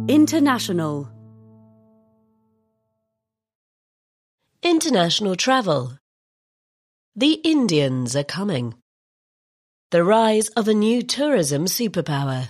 International. International travel. The Indians are coming. The rise of a new tourism superpower.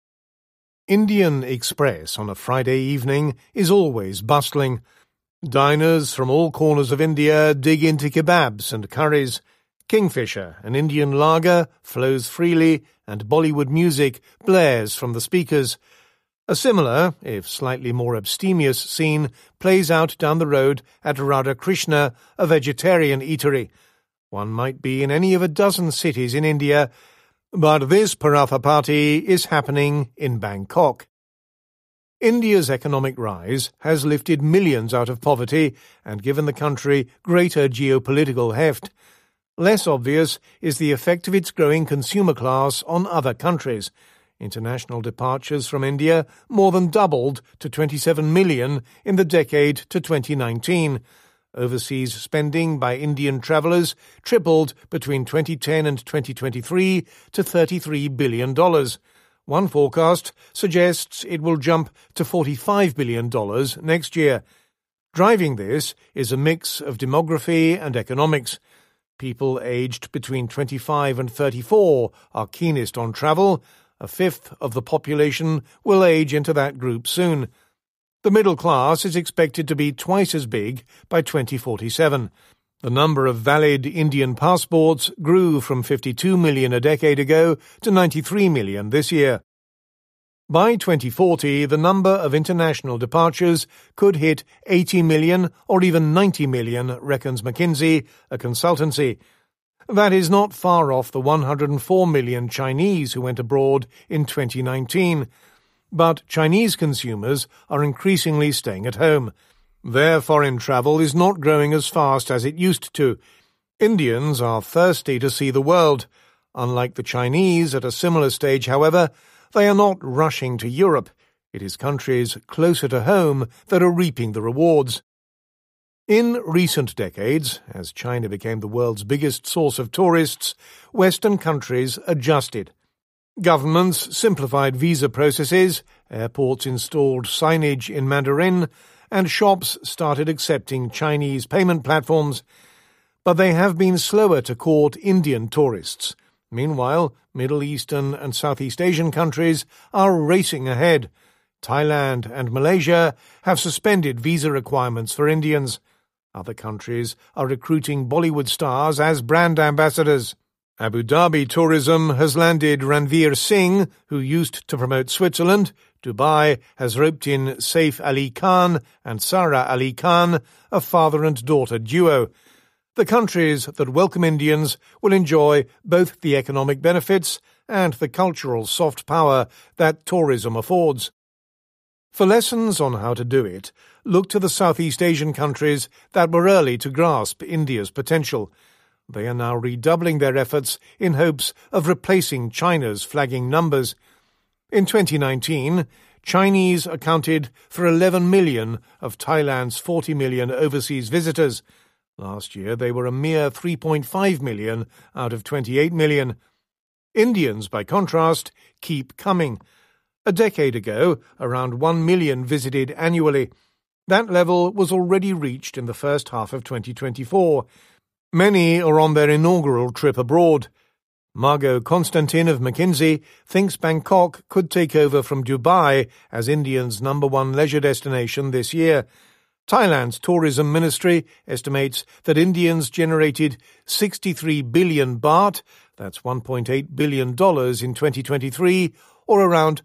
Indian Express on a Friday evening is always bustling. Diners from all corners of India dig into kebabs and curries. Kingfisher, an Indian lager, flows freely, and Bollywood music blares from the speakers. A similar, if slightly more abstemious, scene plays out down the road at Radha Krishna, a vegetarian eatery. One might be in any of a dozen cities in India, but this paratha party is happening in Bangkok. India's economic rise has lifted millions out of poverty and given the country greater geopolitical heft. Less obvious is the effect of its growing consumer class on other countries. International departures from India more than doubled to 27 million in the decade to 2019. Overseas spending by Indian travellers tripled between 2010 and 2023 to $33 billion. One forecast suggests it will jump to $45 billion next year. Driving this is a mix of demography and economics. People aged between 25 and 34 are keenest on travel. A fifth of the population will age into that group soon. The middle class is expected to be twice as big by 2047. The number of valid Indian passports grew from 52 million a decade ago to 93 million this year. By 2040, the number of international departures could hit 80 million or even 90 million, reckons McKinsey, a consultancy. That is not far off the 104 million Chinese who went abroad in 2019. But Chinese consumers are increasingly staying at home. Their foreign travel is not growing as fast as it used to. Indians are thirsty to see the world. Unlike the Chinese at a similar stage, however, they are not rushing to Europe. It is countries closer to home that are reaping the rewards. In recent decades, as China became the world's biggest source of tourists, Western countries adjusted. Governments simplified visa processes, airports installed signage in Mandarin, and shops started accepting Chinese payment platforms. But they have been slower to court Indian tourists. Meanwhile, Middle Eastern and Southeast Asian countries are racing ahead. Thailand and Malaysia have suspended visa requirements for Indians. Other countries are recruiting Bollywood stars as brand ambassadors. Abu Dhabi Tourism has landed Ranveer Singh, who used to promote Switzerland. Dubai has roped in Saif Ali Khan and Sara Ali Khan, a father and daughter duo. The countries that welcome Indians will enjoy both the economic benefits and the cultural soft power that tourism affords. For lessons on how to do it, look to the Southeast Asian countries that were early to grasp India's potential. They are now redoubling their efforts in hopes of replacing China's flagging numbers. In 2019, Chinese accounted for 11 million of Thailand's 40 million overseas visitors. Last year they were a mere 3.5 million out of 28 million. Indians, by contrast, keep coming. A decade ago, around 1 million visited annually. That level was already reached in the first half of 2024. Many are on their inaugural trip abroad. Margot Constantin of McKinsey thinks Bangkok could take over from Dubai as India's #1 leisure destination this year. Thailand's tourism ministry estimates that Indians generated 63 billion baht, that's $1.8 billion in 2023, or around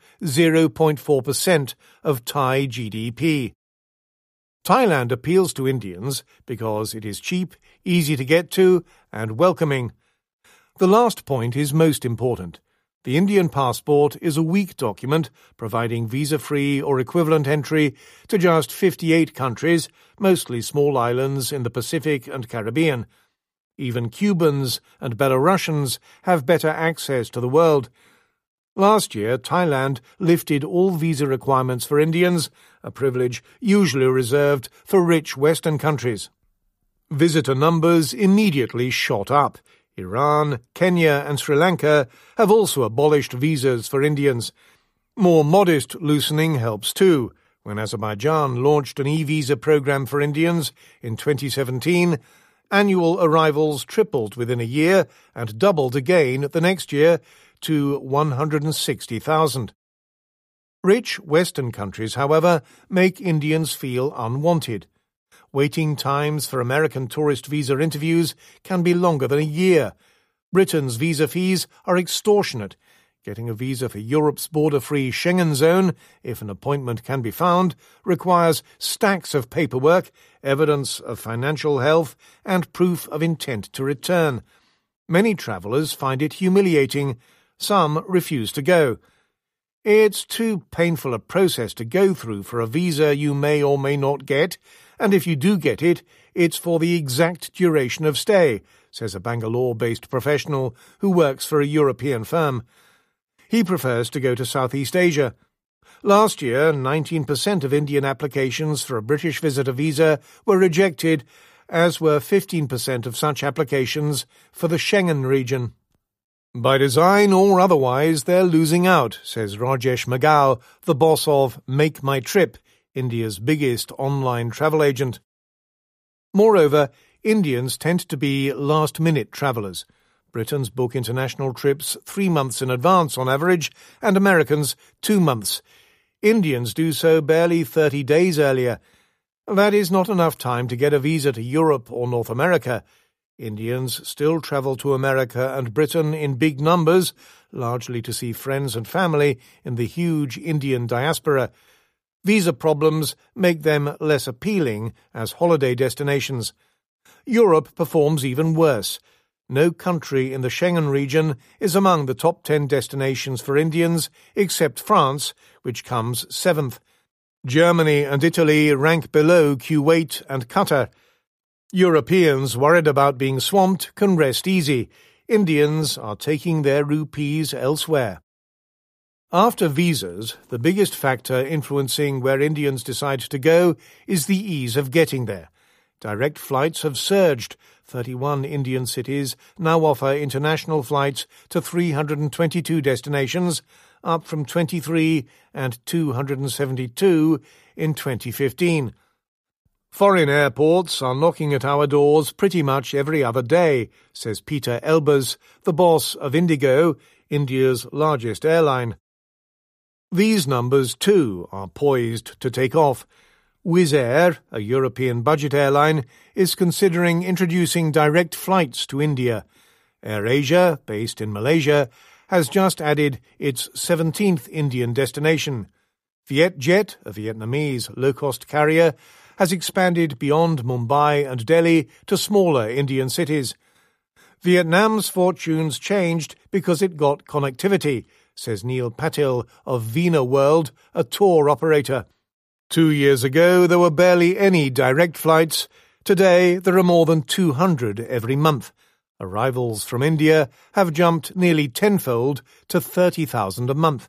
0.4% of Thai GDP. Thailand appeals to Indians because it is cheap, easy to get to, and welcoming. The last point is most important. The Indian passport is a weak document providing visa-free or equivalent entry to just 58 countries, mostly small islands in the Pacific and Caribbean. Even Cubans and Belarusians have better access to the world. Last year, Thailand lifted all visa requirements for Indians, a privilege usually reserved for rich Western countries. Visitor numbers immediately shot up. Iran, Kenya and Sri Lanka have also abolished visas for Indians. More modest loosening helps too. When Azerbaijan launched an e-visa program for Indians in 2017, annual arrivals tripled within a year and doubled again the next year to 160,000. Rich Western countries, however, make Indians feel unwanted. Waiting times for American tourist visa interviews can be longer than a year. Britain's visa fees are extortionate. Getting a visa for Europe's border-free Schengen zone, if an appointment can be found, requires stacks of paperwork, evidence of financial health, and proof of intent to return. Many travellers find it humiliating. Some refuse to go. It's too painful a process to go through for a visa you may or may not get, and if you do get it, it's for the exact duration of stay, says a Bangalore-based professional who works for a European firm. He prefers to go to Southeast Asia. Last year, 19% of Indian applications for a British visitor visa were rejected, as were 15% of such applications for the Schengen region. By design or otherwise, they're losing out, says Rajesh Magal, the boss of Make My Trip, India's biggest online travel agent. Moreover, Indians tend to be last-minute travellers. Britons book international trips 3 months in advance on average, and Americans 2 months. Indians do so barely 30 days earlier. That is not enough time to get a visa to Europe or North America. Indians still travel to America and Britain in big numbers, largely to see friends and family in the huge Indian diaspora. Visa problems make them less appealing as holiday destinations. Europe performs even worse. No country in the Schengen region is among the top 10 destinations for Indians, except France, which comes 7th. Germany and Italy rank below Kuwait and Qatar. Europeans worried about being swamped can rest easy. Indians are taking their rupees elsewhere. After visas, the biggest factor influencing where Indians decide to go is the ease of getting there. Direct flights have surged. 31 Indian cities now offer international flights to 322 destinations, up from 23 and 272 in 2015. Foreign airports are knocking at our doors pretty much every other day, says Peter Elbers, the boss of Indigo, India's largest airline. These numbers, too, are poised to take off. Wizz Air, a European budget airline, is considering introducing direct flights to India. AirAsia, based in Malaysia, has just added its 17th Indian destination. Vietjet, a Vietnamese low-cost carrier, has expanded beyond Mumbai and Delhi to smaller Indian cities. Vietnam's fortunes changed because it got connectivity, says Neil Patil of Vina World, a tour operator. 2 years ago, there were barely any direct flights. Today, there are more than 200 every month. Arrivals from India have jumped nearly tenfold to 30,000 a month.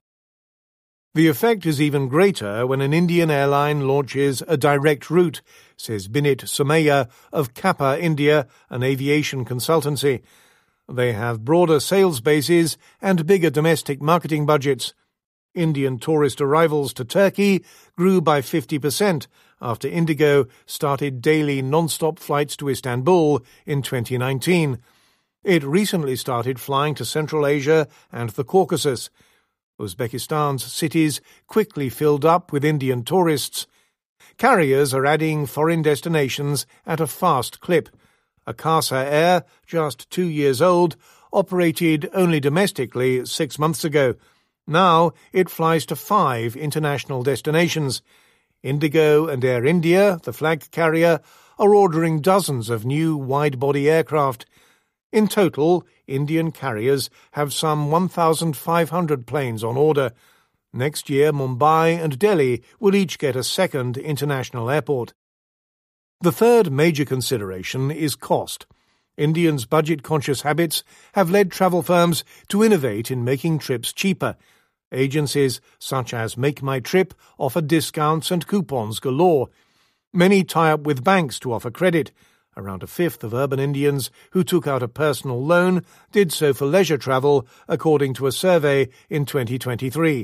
The effect is even greater when an Indian airline launches a direct route, says Binit Somaiya of Kappa India, an aviation consultancy. They have broader sales bases and bigger domestic marketing budgets. Indian tourist arrivals to Turkey grew by 50% after Indigo started daily non-stop flights to Istanbul in 2019. It recently started flying to Central Asia and the Caucasus. Uzbekistan's cities quickly filled up with Indian tourists. Carriers are adding foreign destinations at a fast clip. Akasa Air, just 2 years old, operated only domestically 6 months ago. Now it flies to 5 international destinations. Indigo and Air India, the flag carrier, are ordering dozens of new wide-body aircraft. In total, Indian carriers have some 1,500 planes on order. Next year, Mumbai and Delhi will each get a second international airport. The third major consideration is cost. Indians' budget-conscious habits have led travel firms to innovate in making trips cheaper. Agencies such as Make My Trip offer discounts and coupons galore. Many tie up with banks to offer credit. Around a fifth of urban Indians who took out a personal loan did so for leisure travel, according to a survey in 2023.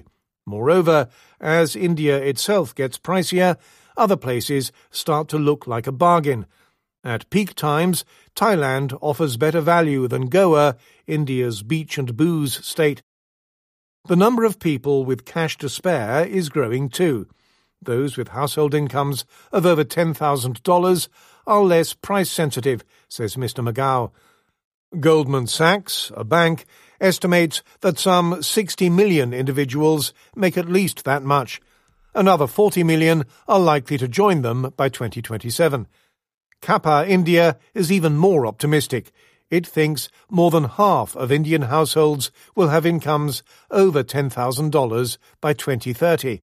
Moreover, as India itself gets pricier, other places start to look like a bargain. At peak times, Thailand offers better value than Goa, India's beach and booze state. The number of people with cash to spare is growing too. Those with household incomes of over $10,000 are less price-sensitive, says Mr. McGow. Goldman Sachs, a bank, estimates that some 60 million individuals make at least that much. Another 40 million are likely to join them by 2027. Kappa India is even more optimistic. It thinks more than half of Indian households will have incomes over $10,000 by 2030.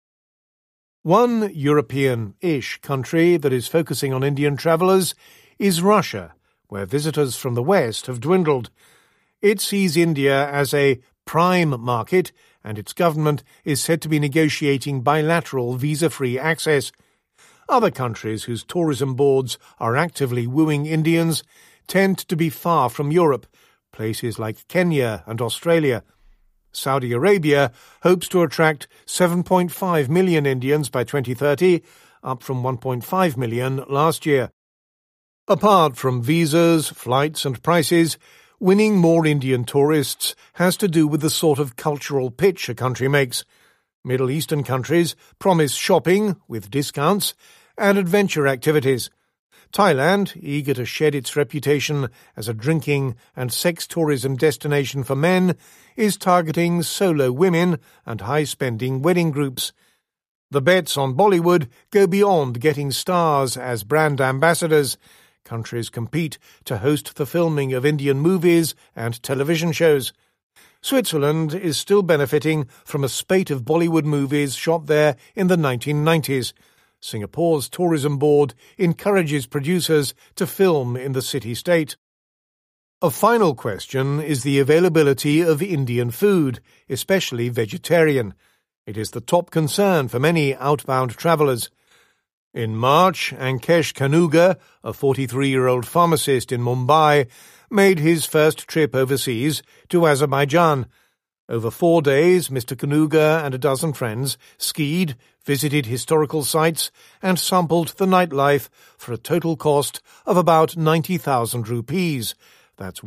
One European-ish country that is focusing on Indian travellers is Russia, where visitors from the West have dwindled. It sees India as a prime market, and its government is said to be negotiating bilateral visa-free access. Other countries whose tourism boards are actively wooing Indians tend to be far from Europe, places like Kenya and Australia. Saudi Arabia hopes to attract 7.5 million Indians by 2030, up from 1.5 million last year. Apart from visas, flights and prices, winning more Indian tourists has to do with the sort of cultural pitch a country makes. Middle Eastern countries promise shopping, with discounts, and adventure activities. Thailand, eager to shed its reputation as a drinking and sex tourism destination for men, is targeting solo women and high-spending wedding groups. The bets on Bollywood go beyond getting stars as brand ambassadors. Countries compete to host the filming of Indian movies and television shows. Switzerland is still benefiting from a spate of Bollywood movies shot there in the 1990s. Singapore's tourism board encourages producers to film in the city-state. A final question is the availability of Indian food, especially vegetarian. It is the top concern for many outbound travellers. In March, Ankesh Kanuga, a 43-year-old pharmacist in Mumbai, made his first trip overseas to Azerbaijan. Over 4 days, Mr. Kanuga and a dozen friends skied, visited historical sites, and sampled the nightlife for a total cost of about 90,000 rupees. That's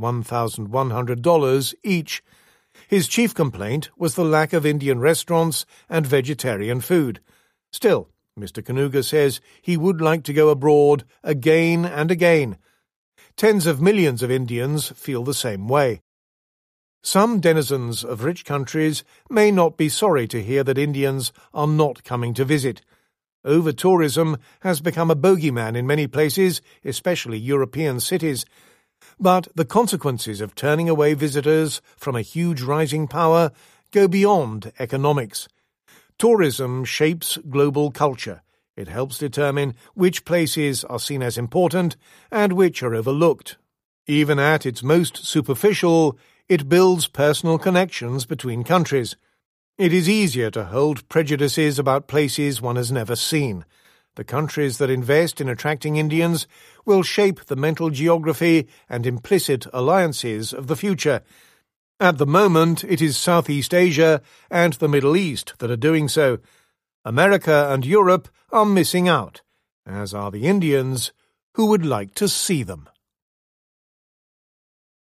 $1,100 each. His chief complaint was the lack of Indian restaurants and vegetarian food. Still, Mr. Kanuga says he would like to go abroad again and again. Tens of millions of Indians feel the same way. Some denizens of rich countries may not be sorry to hear that Indians are not coming to visit. Over-tourism has become a bogeyman in many places, especially European cities. But the consequences of turning away visitors from a huge rising power go beyond economics. Tourism shapes global culture. It helps determine which places are seen as important and which are overlooked. Even at its most superficial, it builds personal connections between countries. It is easier to hold prejudices about places one has never seen. The countries that invest in attracting Indians will shape the mental geography and implicit alliances of the future. At the moment, it is Southeast Asia and the Middle East that are doing so. America and Europe are missing out, as are the Indians who would like to see them.